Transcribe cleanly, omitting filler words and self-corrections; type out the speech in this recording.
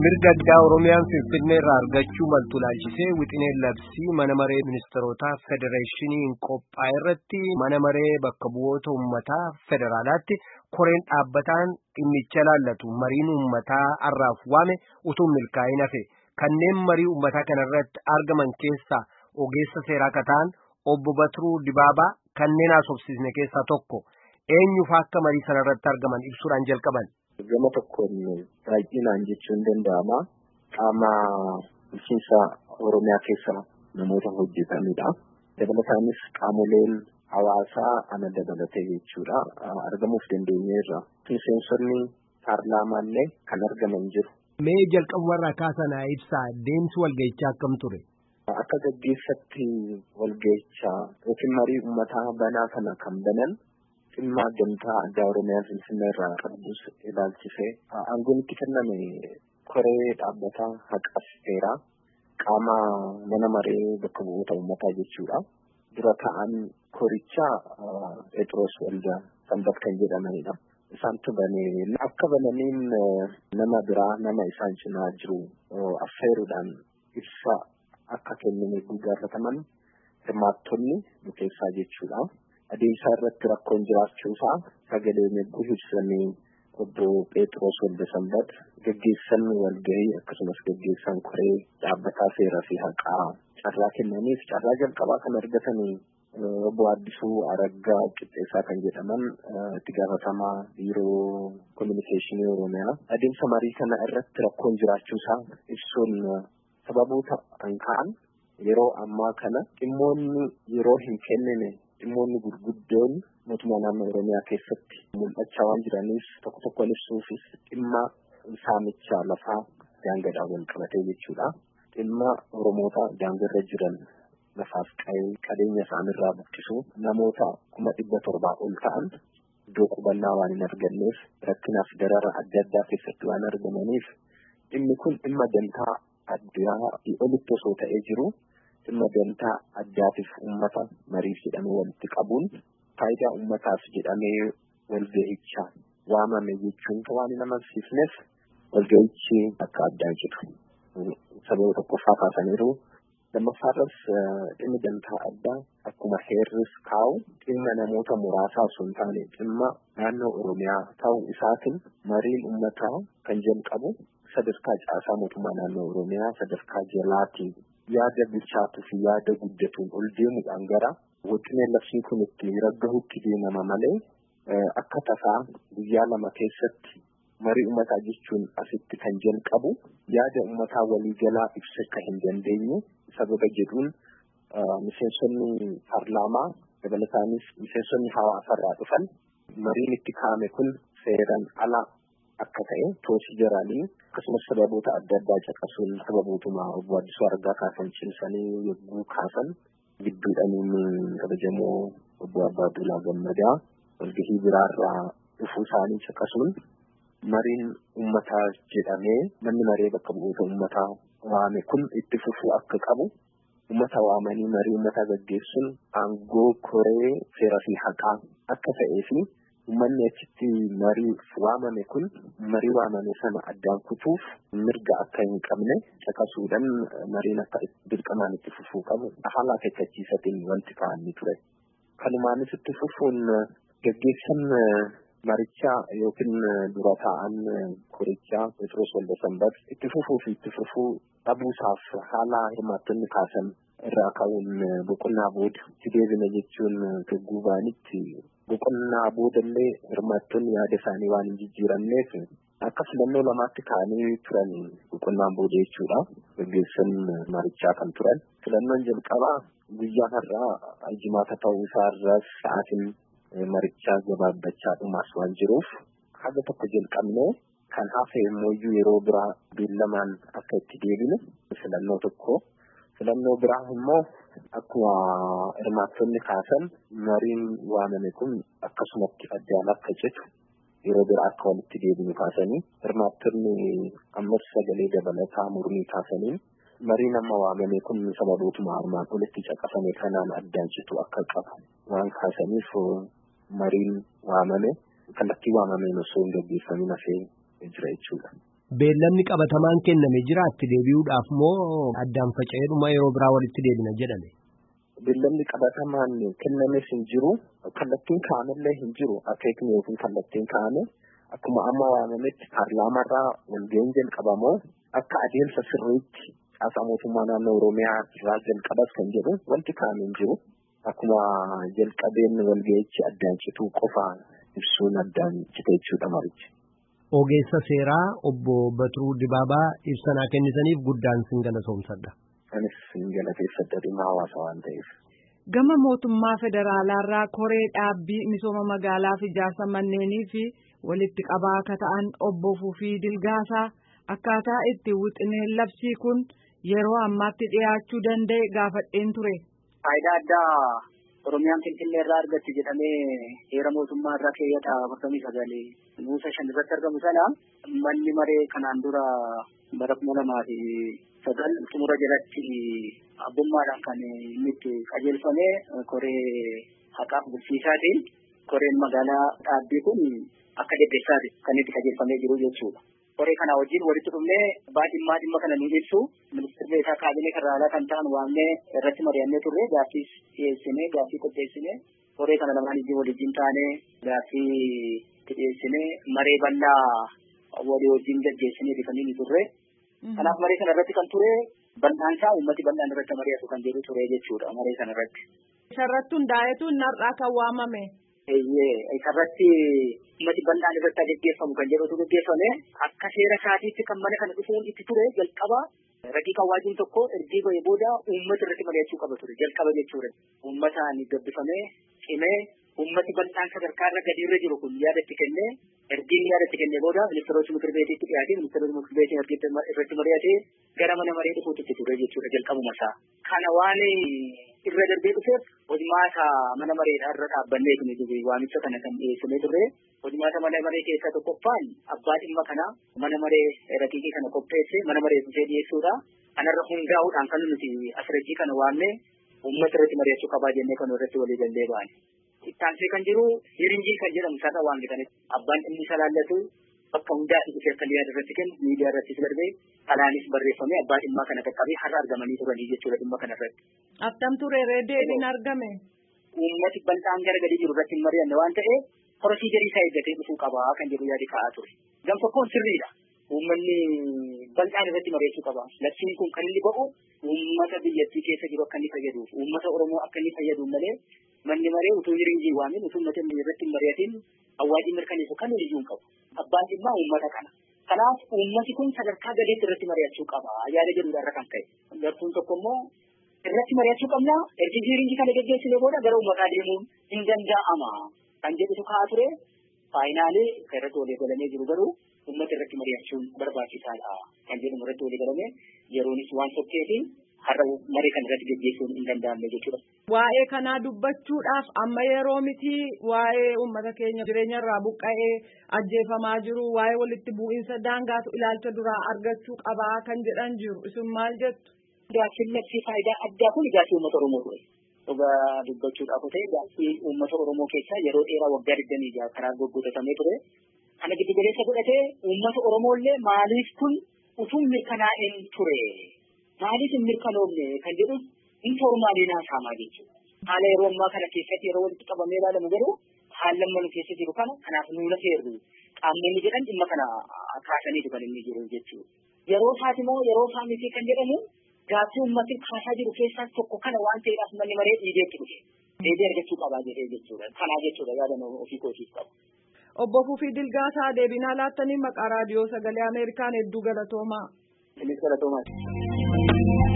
Mirga addaa Oromiyaan Finfinnee irraa argachuu maltu laalchisee wixineen labsii mana maree ministeerotaa federeeshiniin qophaa'e irratti mana maree bakka bu'oota uummataa federaalaatti koreen dhaabbataan dhimmicha laallatu mariin uummataa har'aaf waame utuu milkaa'in hafe kanneen marii uummataa kana irratti argaman keessaa ogeessa seeraa kataan obbo Batiruu Dibaabaa kanneen haasofsiisne keessaa tokko eenyuuf akka marii sana irratti argaman ibsuudhaan jalqaban. Gama tokkoon baay'inaan jechuun danda'ama. Qaama bulchiinsa Oromiyaa keessa namoota hojjetanidha. Dabalataanis qaamoleen hawaasaa ana dabalatee jechuudha. Argamuuf dandeenyeerra. Miseensonni paarlaamaallee kan argaman jiru. Mee jalqabumarraa kaasanaa ibsaa deemsi walgahichaa akkam ture? Akka gaggeessatti walgahichaa yookiin marii uummataa banaa kana kan banan dhimma gamtaa addaa Oromiyaa Finfinnee irraa qabus ilaalchisee aangoon itti kenname koree dhaabbataa haqa seeraa qaama mana maree bakka bu'oota uummataa jechuudha. Dura ta'an korichaa Phexros Waldaa Sanbat kan jedhamanidha. Isaantu banee akka bananiin nama biraa nama isaan cinaa jiru affeeruudhaan ibsa akka kenname gaafataman hirmaattonni keessaa jechuudha. Adeemsa irratti rakkoon jiraachuusaa sagalee meequu ibsanii obbo Phexros Waldaa Sanbat gaggeessan walgahii akkasumas gaggeessan koree dhaabbataa seeraa fi haqaa carraa kennaniif carraa jalqabaa kan argatanii obbo Addisuu Araggaa Qixxeessaa kan jedhaman itti gaafatamaa biiroo kominikeeshinii Oromiyaa adeemsa marii kana irratti rakkoon jiraachuusaa ibsuun sababoota kan ka'an yeroo ammaa kana dhimmoonni yeroo hin kennine dhimmoonni gurguddoon mootummaa naannoo Oromiyaa keessatti mul'achaa waan jiraniif tokko ibsuufis dhimma saamicha lafaa daangaadhaan wal qabatee jechuudha. Dhimma Oromoota daangarra jiran lafaaf qabeenya isaanirraa buqqisuu namoota 700 ol ta'an iddoo qubannaa waan hin arganneef rakkinaaf darara adda addaa keessatti waan argamaniif dhimmi kun dhimma gamtaa addaa olitti osoo ta'ee jiru. Dhimma gamtaa addaatiif uummata mariif jedhamee walitti qabuun faayidaa uummataaf jedhamee walgahichaa waamame jechuun waan nama agarsiisneef walgahichi akka addaa jedhu. Sababa tokkoffaa kaasaniiru. Lammaffaarras dhimmi gamtaa addaa akkuma heerris kaa'u dhimma namoota muraasaa osoo hin taane dhimma naannoo Oromiyaa ta'uu isaatiin mariin uummataa kan jalqabu sadarkaa caasaa mootummaa naannoo Oromiyaa sadarkaa jalaatiin yaada bilchaatuu fi yaada guddatuun ol deemuudhaan gara wixineen labsiin kun itti raggahutti deemama malee akka tasaa guyyaa lama keessatti marii uummataa jechuun asitti kan jalqabu yaada uummataa waliigalaa ibsa akka hin dandeenye sababa jedhuun miseensonni paarlaamaa dabalataanis miseensonni hawaasarraa dhufan mariin itti kaa'ame kun seeraan ala akka ta'e toosii jiranii akkasumas sababoota adda addaa caqasuun sababootuma obbo Addisuu Araggaa kaasan cimsanii yogguu kaasan gidduudhaan kabajamoo obbo Abbaadulaa Gammadaa walgahii biraarraa dhufuu isaanii caqasuun mariin uummataa jedhamee manni maree bakka bu'oota uummataa waame kun itti fufuu akka qabu uummata waamanii marii uummataa gaggeessuun aangoo koree seeraa fi haqaa akka ta'ee fi uummanni achitti marii waamame kun marii waamame sana addaan kutuuf mirga akka hin qabne caqasuudhaan mariin akka dirqamaan itti fufuu qabu haala akeekkachiisatiin wanti kaa'anii ture. Kanumaanis itti fufuun gaggeessan marichaa yookiin dura taa'an korichaa Phexros Waldaa Sanbat itti fufuu dhabuusaaf haala hirmaattonni kaasan irraa ka'uun boqonnaa booda itti deebina jechuun gagguubaanitti boqonnaa boodallee hirmaattonni yaada isaanii waan hin jijjiiramneef akka filannoo lamaatti kaa'anii turan boqonnaan booda jechuudha. Gaggeessan marichaa kan turan filannoon jalqabaa guyyaa har'aa jimaata ta'uu isaarraas sa'aatiin marichaa gabaabbachaa dhumaas waan jiruuf haga tokko jalqabnee kan hafe immoo yeroo biraa beellamaan akka itti deebinu filannoo tokko. Filannoo biraa immoo akkuma hirmaattonni kaasan mariin waamame kun akkasumatti addaan akka citu yeroo biraa akka walitti deebinu kaasanii hirmaattonni ammas sagalee dabalataa mormii kaasaniin mariin amma waamame kun sababootuma armaan olitti caqasame kanaan addaan citu akka qabu waan kaasaniif mariin waamame kallattii waamameen osoo hin gaggeeffamin hafee jira jechuudha. Beellamni qabatamaan kenname jira itti deebi'uudhaaf moo addaan faca'eedhuma yeroo biraa walitti deebina jedhame? Beellamni qabatamaan kennames hin jiru, kallattiin kaa'amellee hin jiru, akeekni yookiin kallattiin kaa'ame akkuma amma waamametti paarlaamaarraa walga'iin jalqabamoo akka adeemsa sirriitti caasaa mootummaa naannoo Oromiyaa irraa jalqabas kan jedhu wanti kaa'ame hin jiru. Akkuma jalqabeen walga'ichi addaan cituu qofa ibsuun addaan cite jechuudha marichi. Ogeessa seeraa obbo Batiruu Dibaabaa ibsa kennitaniif guddaan sin galatoomsadha. Anis sin galateeffadha dhimma hawaasa waan ta'eef. Gama mootummaa federaalaarraa koree dhaabbii misooma magaalaa fi ijaarsa manneenii fi walitti qabaa akka ta'an obbo Fufii Dilgaasaa akkaataa itti wixineen labsii kun yeroo ammaatti dhiyaachuu danda'e gaafadheen ture. Faayidaa addaa Oromiyaan Finfinnee irraa argatti jedhamee heera mootummaa irraa keeyyata 49 buusa 5 irratti argamu sana manni maree kanaan dura bara 2009 xumura jalatti abbummaadhaan kan inni itti qajeelfame koree haqaaf bulchiinsaatiin koreen magaalaa dhaabbii kun akka deddeessaati kan itti qajeelfamee jiru jechuudha. Koree kana wajjin walitti dhufnee dhimma kana nu ibsu ministeera beekaa kaabinee federaalaa kan ta'an waamnee irratti mari'annee turre gaaffii dhiyeessinee gaaffii qopheessinee koree kana lamaan iyyuu waliin taanee gaaffii dhiyeessinee maree bal'aa walii wajjin gaggeessinee bifanii turre. Kanaaf maree kana irratti kan ture bal'aansaa uummati bal'aan irratti mari'atu kan jedhu ture jechuudha maree kana irratti. Isarratti hundaa'etu narraa kan waamame. Isarratti uummati bal'aan irratti gaggeeffamu kan jedhutu gaggeeffame akka seera isaatiitti kan mana kana dhufuun itti ture jalqaba raqiiqa waajiin tokko ergii ba'ee booda uummata irratti mari'achuu qaba ture jalqaba jechuudha. Uummataan gabbifamee cimee uummati bal'aan sadarkaa irra gadi irra jiru kun yaadatti kennee ergiin yaadatti kennee booda ministeerota mikir beetiitti dhiyaatee ministeerota mikir beetiin irratti mari'atee gara mana maree dhufuutti itti ture jechuudha jalqabuma isaa. Kana waan irra darbee dhufeef hojimaata mana mareedhaa irra dhaabbannee tuni waamicha kana kan dhiyeessinee turre hojimaata mana maree keessaa tokkoffaan abbaa dhimma kana mana maree raqiiqii kana qopheesse mana maree dhufee dhiyeessuudha. Kanarra hundaa'uudhaan kan nuti asirratti kana waamne uummata irratti mari'achuu qabaa jennee kan irratti walii gallee baane. Ittaansee kan jiru hiringii kan jedhamu sarara waan bitanitti abbaan dhimmi isa laallatu bakka hundaatti dhufee akka yaada irratti kennu miidiyaa irrattis darbee alaanis barreeffamee abbaa dhimmaa kana qaqqabee har'a argamanii turanii jechuudha dhimma kana irratti. Attam ture deebiin argame. Uummati bal'aan gara gadi jiru irratti hin mari'anne waan ta'eef prosiijarii isaa eeggatee dhufuu qabaa kan jedhu yaadi ka'aa ture. Gam tokkoon sirriidha. Uummanni bal'aan irratti mari'achuu qaba. Labsiin kun kan inni ba'u uummata biyyattii keessa jiru akka inni fayyaduuf uummata Oromoo akka inni fayyaduuf malee manni maree utuu hiringii waamin utuu uummata irratti hin mari'atin awwaajii mirkaneessu kan iyyuu hin qabu. Abbaan dhimmaa uummata kana. Kanaaf uummati kun sadarkaa gadiitti irratti mari'achuu qaba. Yaada jedhuudha irra kan ka'e. Gartuun tokko immoo irratti mari'achuu qabna. Ergi hiringii kana geggeessinee booda gara uummataa deemuun hin danda'ama. Kan jedhutu ka'aa ture. Faayinaalee kan irratti walii galamee jiru garuu uummata irratti mari'achuun barbaachisaadha. Kan jedhamu irratti walii galamee yeroonis waan tokkeetiin har'a maree kan irratti geggeessuun hin danda'amne jechuudha. Waa'ee kanaa dubbachuudhaaf amma yeroo miti waa'ee uummata keenya jireenya irraa buqqa'ee ajjeefamaa jiru waa'ee walitti bu'iinsa daangaatu ilaalcha duraa argachuu qabaa kan jedhan jiru. Isin maal jettu? Gaaffiin labsii faayidaa addaa kun gaaffii uummata Oromoo ture. Dhugaa dubbachuudhaaf ta'e gaaffii uummata Oromoo keessaa yeroo dheeraa waggaa 26 karaa goggootatamee ture. Kana giddu galeessa godhatee uummata Oromoo illee maaliif kun utuu mirkanaa'een ture? Maaliif hin mirkanoomne kan jedhu informaalii naasaamaa jechuudha. Haala yeroo ammaa kana keessatti yeroo walitti qabamee ilaalamu garuu haala amma nu keessa jiru kana kanaaf nuuna seerru qaamonni jedhan dhimma kana kaasaniitu kan inni jiru jechuudha. Yeroo isaati moo yeroo isaa miti kan jedhamu gaaffii uummatni kaasaa jiru keessaa tokko kana waan ta'eedhaaf manni maree dhiibeetti dhufe. Deebii argachuu qabaa jedhee jechuudha. Kanaa jechuudha yaadannoo ofii kootiif qabu. Obbo Fufii Dilgaasaa deebinaa laattanii maqaa raadiyoo sagalee Ameerikaan hedduu galatoomaa. Innis galatoomaa.